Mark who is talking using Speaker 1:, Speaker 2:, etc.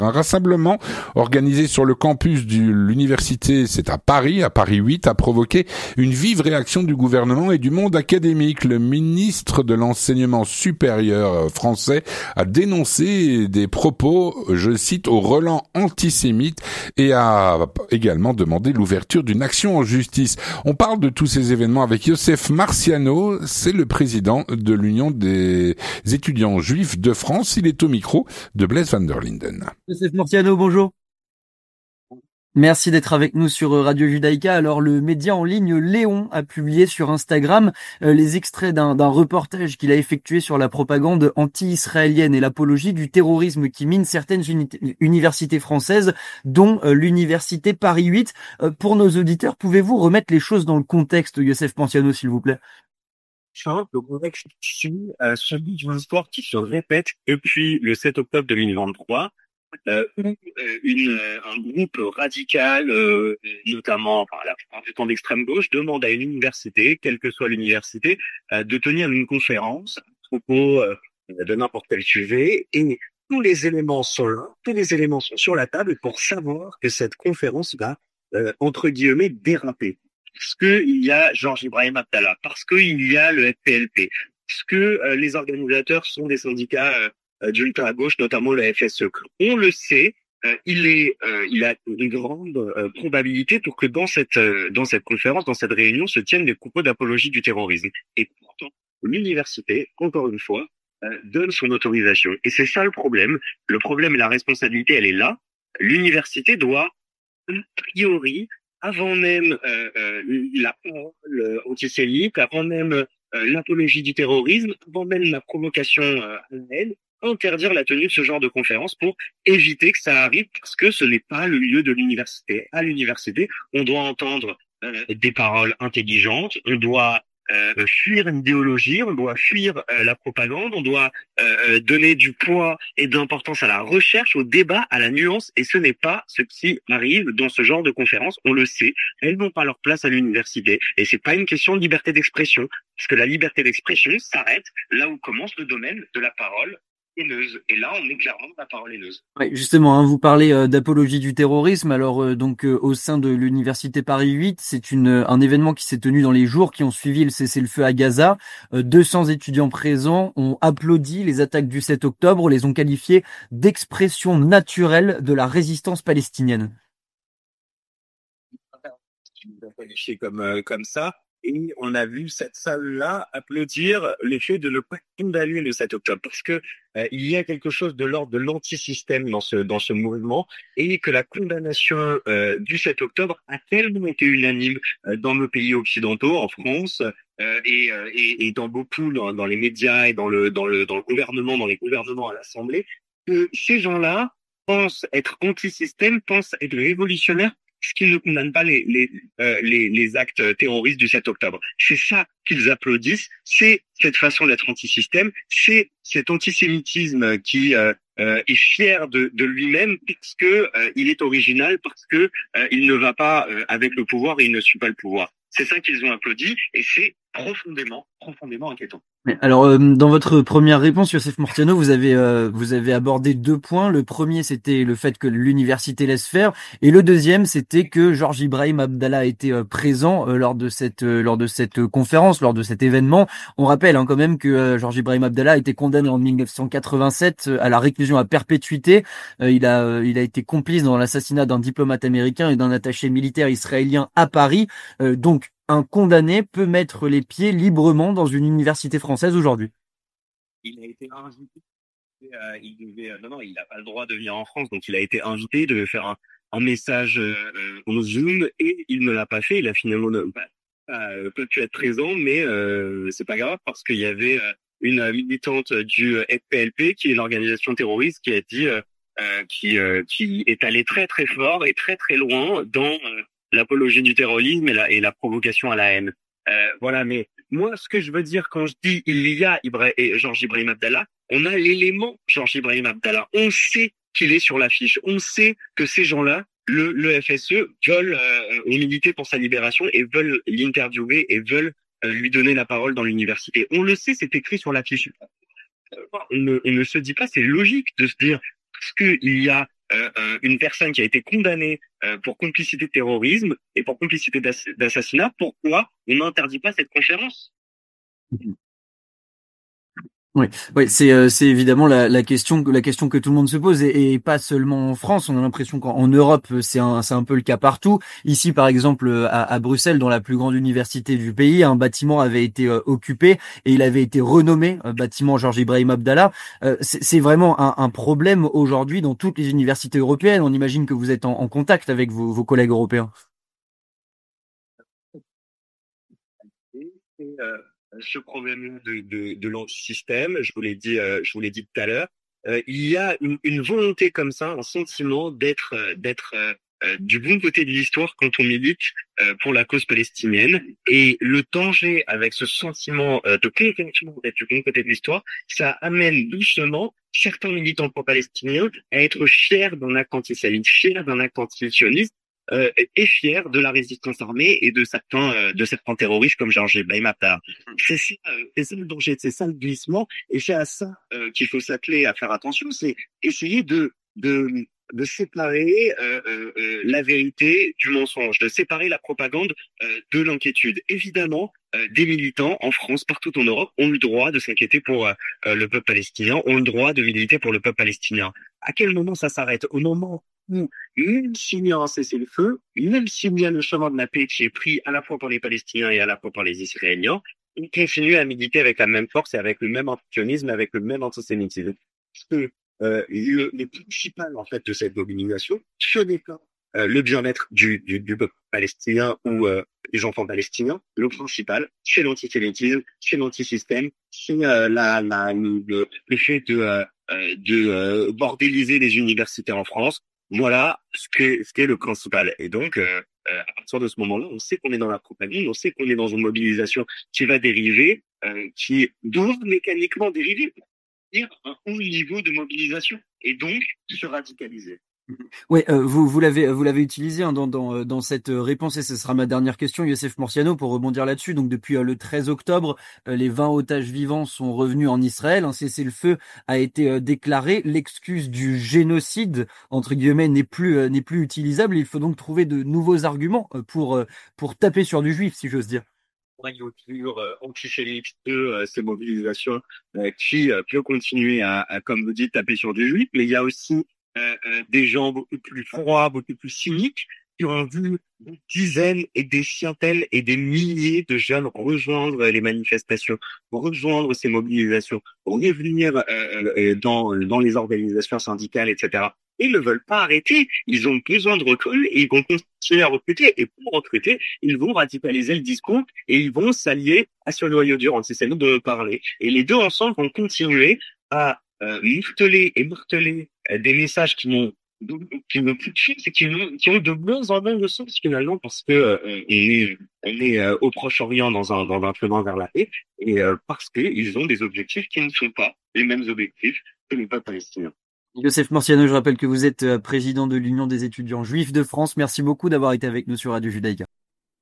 Speaker 1: Un rassemblement organisé sur le campus de l'université, c'est à Paris 8, a provoqué une vive réaction du gouvernement et du monde académique. Le ministre de l'enseignement supérieur français a dénoncé des propos, je cite, au relent antisémite et a également demandé l'ouverture d'une action en justice. On parle de tous ces événements avec Youssef Marciano, c'est le président de l'Union des étudiants juifs de France. Il est au micro de Blaise van der Linden.
Speaker 2: Youssef Marciano, bonjour. Merci d'être avec nous sur Radio Judaïka. Alors, le média en ligne Léon a publié sur Instagram les extraits d'un reportage qu'il a effectué sur la propagande anti-israélienne et l'apologie du terrorisme qui mine certaines universités françaises, dont l'université Paris 8. Pour nos auditeurs, pouvez-vous remettre les choses dans le contexte, Youssef Marciano, s'il vous plaît?
Speaker 3: Le contexte ici, celui d'une histoire qui se répète depuis le 7 octobre 2023, où un groupe radical, notamment la plupart du temps d'extrême gauche, demande à une université, quelle que soit l'université, de tenir une conférence à propos de n'importe quel sujet, et tous les éléments sont là, tous les éléments sont sur la table pour savoir que cette conférence va, entre guillemets, déraper. Parce que il y a Georges Ibrahim Abdallah, parce qu'il y a le FPLP, parce que les organisateurs sont des syndicats d'ultra-gauche, notamment le FSE. On le sait, il a une grande probabilité pour que dans cette conférence, dans cette réunion, se tiennent des propos d'apologie du terrorisme. Et pourtant, l'université, encore une fois, donne son autorisation. Et c'est ça le problème. Le problème et la responsabilité, elle est là. L'université doit, a priori, avant même la parole antisémite, avant même l'apologie du terrorisme, avant même la provocation à la haine, interdire la tenue de ce genre de conférence pour éviter que ça arrive, parce que ce n'est pas le lieu de l'université. À l'université, on doit entendre des paroles intelligentes, on doit fuir une idéologie, on doit fuir la propagande, on doit donner du poids et de l'importance à la recherche, au débat, à la nuance, et ce n'est pas ce qui arrive dans ce genre de conférences. On le sait, elles n'ont pas leur place à l'université, et c'est pas une question de liberté d'expression, parce que la liberté d'expression s'arrête là où commence le domaine de la parole haineuse. Et là, on est clairement dans la parole haineuse.
Speaker 2: Oui, justement, hein, vous parlez d'apologie du terrorisme. Alors, au sein de l'université Paris 8, c'est un événement qui s'est tenu dans les jours qui ont suivi le cessez-le-feu à Gaza. 200 étudiants présents ont applaudi les attaques du 7 octobre, les ont qualifiées d'expression naturelle de la résistance palestinienne.
Speaker 3: Qualifié comme ça. Et on a vu cette salle-là applaudir l'effet de ne pas condamner le 7 octobre, parce que il y a quelque chose de l'ordre de l'antisystème dans ce mouvement, et que la condamnation du 7 octobre a tellement été unanime dans nos pays occidentaux, en France, et dans beaucoup dans les médias et dans le gouvernement, dans les gouvernements à l'Assemblée, que ces gens-là pensent être anti-système, pensent être révolutionnaires, parce qu'ils ne condamnent pas les actes terroristes du 7 octobre. C'est ça qu'ils applaudissent, c'est cette façon d'être anti-système, c'est cet antisémitisme qui est fier de lui-même parce que il est original, parce que il ne va pas avec le pouvoir et il ne suit pas le pouvoir. C'est ça qu'ils ont applaudi, et c'est profondément inquiétant.
Speaker 2: Alors, dans votre première réponse, Youssef Marciano, vous avez abordé 2 points. Le premier, c'était le fait que l'université laisse faire, et le deuxième, c'était que Georges Ibrahim Abdallah a été présent lors de cette conférence, lors de cet événement. On rappelle quand même que Georges Ibrahim Abdallah a été condamné en 1987 à la réclusion à perpétuité. Il a été complice dans l'assassinat d'un diplomate américain et d'un attaché militaire israélien à Paris. Donc, un condamné peut mettre les pieds librement dans une université française aujourd'hui.
Speaker 3: Il a été invité. Il n'a pas le droit de venir en France, donc il a été invité, il devait faire un message en Zoom, et il ne l'a pas fait. Il a finalement pas pu être présent, mais c'est pas grave, parce qu'il y avait une militante du FPLP, qui est l'organisation terroriste, qui a dit qui est allée très très fort et très très loin dans l'apologie du terrorisme et la provocation à la haine. Voilà, mais moi, ce que je veux dire quand je dis il y a Georges Ibrahim Abdallah, on a l'élément Georges Ibrahim Abdallah. On sait qu'il est sur l'affiche. On sait que ces gens-là, le FSE, veulent militer pour sa libération et veulent l'interviewer et veulent lui donner la parole dans l'université. On le sait, c'est écrit sur l'affiche. On ne se dit pas, c'est logique de se dire, parce que il y a une personne qui a été condamnée pour complicité de terrorisme et pour complicité d'assassinat, pourquoi on n'interdit pas cette conférence?
Speaker 2: Oui, oui, c'est évidemment la question que tout le monde se pose et pas seulement en France. On a l'impression qu'en Europe c'est un peu le cas partout. Ici par exemple à Bruxelles, dans la plus grande université du pays, un bâtiment avait été occupé et il avait été renommé bâtiment Georges Ibrahim Abdallah. C'est vraiment un problème aujourd'hui dans toutes les universités européennes. On imagine que vous êtes en contact avec vos collègues européens.
Speaker 3: Et, ce problème de l'antisystème, je vous l'ai dit tout à l'heure, il y a une volonté comme ça, un sentiment d'être du bon côté de l'histoire quand on milite pour la cause palestinienne. Et le danger avec ce sentiment de conviction d'être du bon côté de l'histoire, ça amène doucement certains militants pro-palestiniens à être fiers d'un acte antisémite, fiers d'un acte antisioniste, est fier de la résistance armée et de certains terroristes comme Georges Ibrahim Abdallah. C'est ça le danger, c'est ça le glissement, et c'est à ça qu'il faut s'atteler à faire attention, c'est essayer de séparer la vérité du mensonge, de séparer la propagande de l'inquiétude. Évidemment, des militants en France, partout en Europe, ont le droit de s'inquiéter pour le peuple palestinien, ont le droit de militer pour le peuple palestinien. À quel moment ça s'arrête? Au moment où, même s'il y a un cessez-le-feu, même s'il y a le chemin de la paix qui est pris à la fois par les Palestiniens et à la fois par les Israéliens, on continue à militer avec la même force et avec le même antisionisme, avec le même antisémitisme. Parce que les principales en fait de cette mobilisation, ce n'est pas le bien-être du peuple palestinien ou des enfants palestiniens. Le principal, c'est l'antisémitisme, c'est l'antisystème, c'est le fait de bordéliser les universités en France. Voilà ce qu'est le principal. Et donc, à partir de ce moment-là, on sait qu'on est dans la propagande, on sait qu'on est dans une mobilisation qui va dériver, qui doit mécaniquement dériver pour dire un haut niveau de mobilisation et donc se radicaliser.
Speaker 2: Ouais, vous l'avez utilisé hein, dans cette réponse et ce sera ma dernière question, Youssef Morciano, pour rebondir là-dessus. Donc depuis le 13 octobre, les 20 otages vivants sont revenus en Israël. Un cessez-le-feu a été déclaré. L'excuse du génocide entre guillemets n'est plus utilisable. Il faut donc trouver de nouveaux arguments pour taper sur du juif, si j'ose dire.
Speaker 3: Antisémite de ces mobilisations qui peut continuer comme vous dites, taper sur du juif, mais il y a aussi des gens beaucoup plus froids, beaucoup plus cyniques, qui ont vu des dizaines et des centaines et des milliers de jeunes rejoindre les manifestations, rejoindre ces mobilisations, revenir dans les organisations syndicales, etc. Ils ne veulent pas arrêter, ils ont besoin de recrues et ils vont continuer à recruter. Et pour recruter, ils vont radicaliser le discours et ils vont s'allier à ce noyau dur antisémite de parler. Et les deux ensemble vont continuer à marteler et marteler des messages qui n'ont plus de sens et qui ont de moins en moins de sens finalement parce que on est au Proche-Orient dans un chemin vers la paix et parce qu'ils ont des objectifs qui ne sont pas les mêmes objectifs que le peuple palestinien.
Speaker 2: Youssef Morciano, je rappelle que vous êtes président de l'Union des étudiants juifs de France. Merci beaucoup d'avoir été avec nous sur Radio Judaïka.